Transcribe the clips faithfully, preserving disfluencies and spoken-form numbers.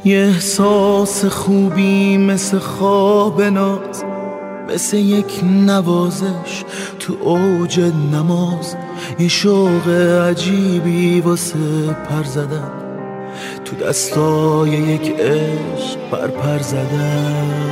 یه احساس خوبی مثل خواب ناز، مثل یک نوازش تو اوج نماز، یه شوق عجیبی واسه پر زدن، تو دستای یک عشق پر پر زدن،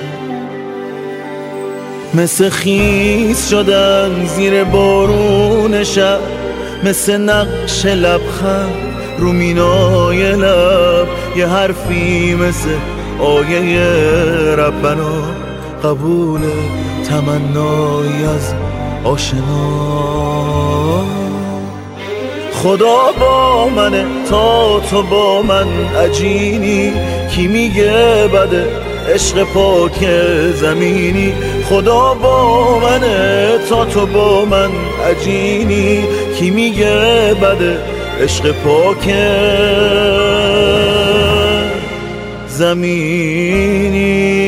مثل خیس شدن زیر بارون شب، مثل نقش لبخند رو مینای لب، یه حرفی مثل آیه ربنا، قبول تمنایی از آشنا. خدا با منه تا تو با من عجینی، کی میگه بده عشق پاک زمینی. خدا با منه تا تو با من عجینی، کی میگه بده عشق پاک زمینی.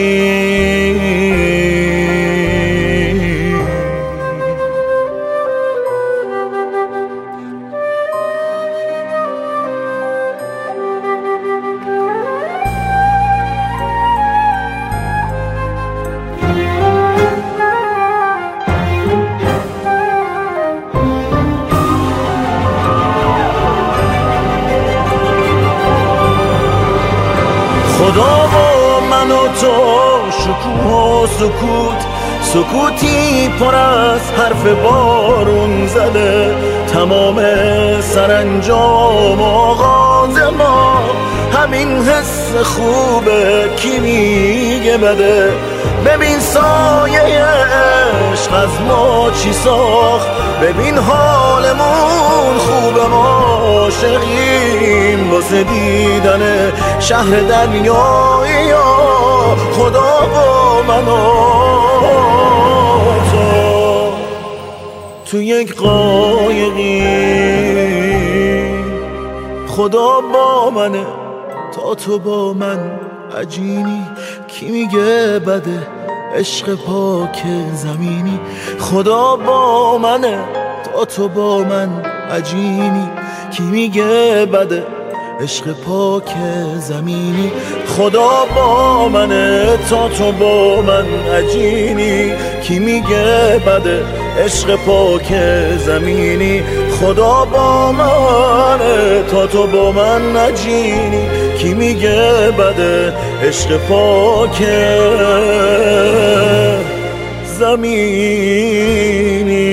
خدا با من و تو شکوه و سکوت، سکوتی پر از حرف بارون زده، تمام سرانجام آغاز ما همین حس خوبه، کی میگه بده. ببین سایه عشق از ما چی ساخت، ببین حالمون خوبه، ما عاشقیم واسه دیدن شهر دریایی. خدا با من و تو تو یک قایقی، خدا با منه تا تو با من عجینی، کی میگه بده عشق پاک زمینی. خدا با منه تا تو با من عجینی، کی میگه بده عشق پاک زمینی. خدا با منه تا تو با من عجینی، کی میگه بده عشق پاک زمینی. خدا با منه تا تو با من عجینی، کی میگه بده عشق پاک زمینی.